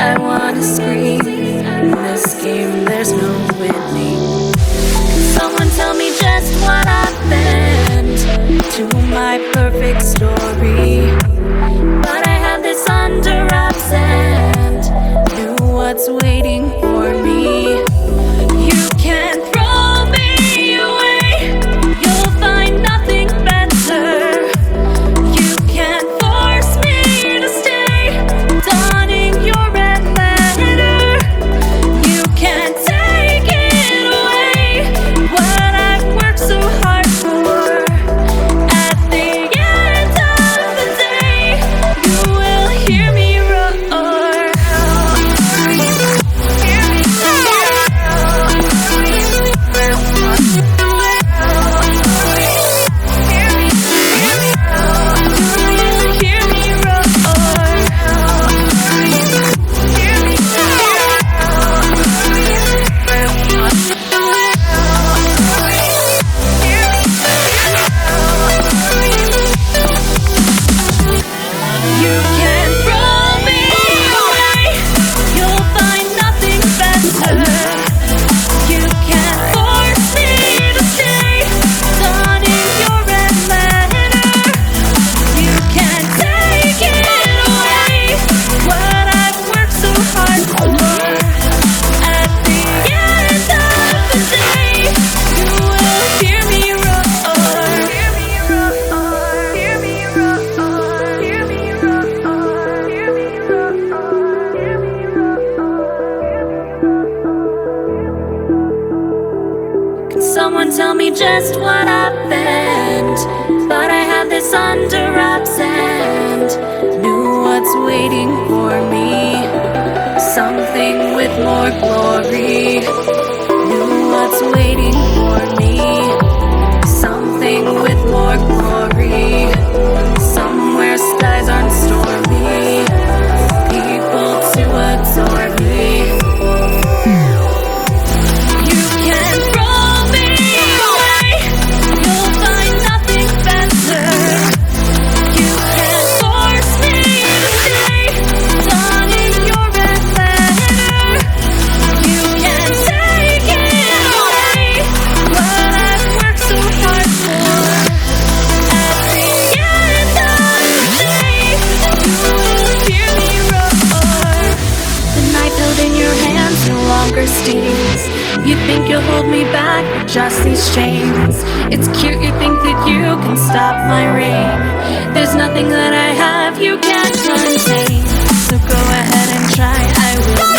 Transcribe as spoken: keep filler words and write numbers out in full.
I wanna scream. In this game there's no winning. Someone tell me just what happened to my perfect story. But I had this under wraps and knew what's waiting for me. You can't throw me away, you'll find nothing better. You can't force me to stay, donning your red letter. You can't take it away, what I've worked so hard for. At the end of the day, you will hear me roar. Hear me You can't throw me away, you'll find nothing better. You can't force me to stay, donning your red letter. You can't take it away, what I've worked so hard for. At the end of the day, you will hear me roar. Hear me roar. Hear me roar. Hear me roar. Hear me roar. Hear me roar. Can someone tell me just what happened? Thought I had this under wraps and knew what's waiting for me. Something with more glory. Knew what's waiting for me. Something with more glory. Somewhere skies aren't stormy. People to adore me. You can't throw me away, you'll find nothing better. You can't force me to stay, donning your red letter. You can't take it away, what I've worked so hard for. At the end of the day, you will hear me roar. The knife held in your hands no longer stings. You think you'll hold me back with just these chains. It's cute you think that you can stop my reign. There's nothing that I have you can't contain. So go ahead and try, I will